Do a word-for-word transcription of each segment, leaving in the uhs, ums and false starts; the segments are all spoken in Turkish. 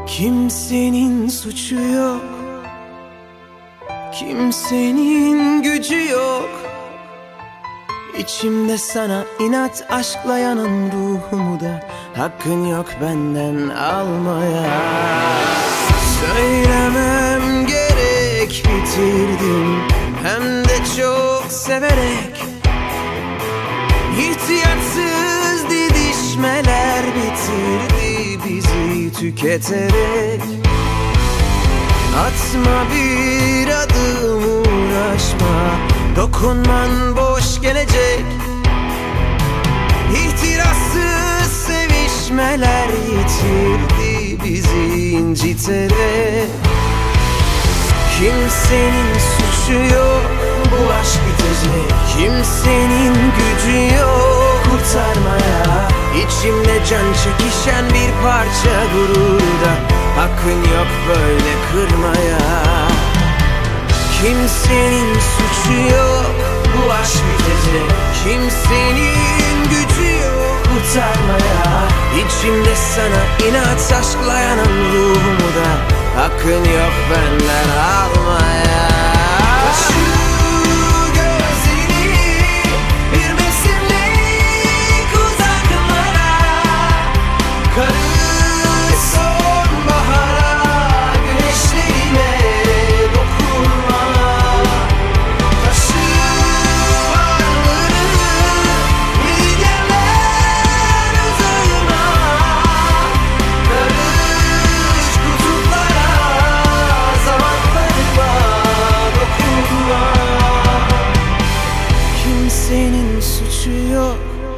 Kimsenin suçu yok, kimsenin gücü yok. İçimde sana inat aşkla yanan ruhumu da hakkın yok benden almaya. Söylemem gerek, bitirdim hem de çok severek. İhtiyatsız didişmeler bitirdi bizi tüketerek. Atma bir adım, uğraşma, dokunman boş gelecek. İhtirassız sevişmeler yitirdi bizi inciterek. Kimsenin suçu yok, bu aşk bitecek. Kimsenin gücü yok kurtarmaya. İçimde can çekişen bir parça gururda hakkın yok böyle kırmaya. Kimsenin suçu yok, bu aşk bitecek. Kimsenin gücü yok kurtarmaya. İçimde sana inat aşkla yanan ruhumu da hakkın yok benden almaya. Şu gözleri bir mevsimlik uzaklara, karış sonbahara, güneşlerime dokunma. Taşı varlığını bilgeler uzağına, karış kutuplara, zamanlarıma dokunma. Kimsenin suçu yok,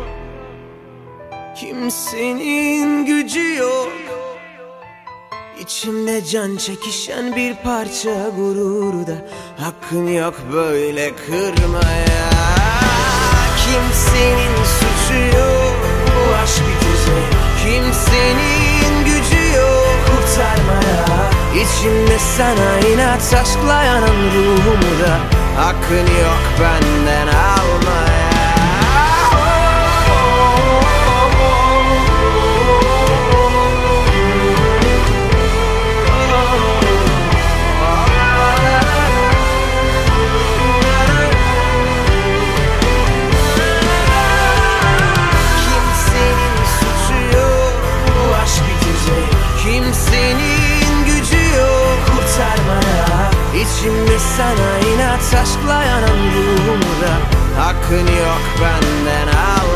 kimsenin gücü yok. İçimde can çekişen bir parça gururu da hakkın yok böyle kırmaya. Kimsenin suçu yok, bu aşk bitecek. Kimsenin gücü yok kurtarmaya. İçimde sana inat aşkla yanan ruhumu da hakkın yok benden almaya. Kimsenin suçu yok, bu aşk bitecek. Kimsenin gücü yok kurtarmaya. İçimde sana inat aşkla yanan ruhumu da hakkın yok benden al.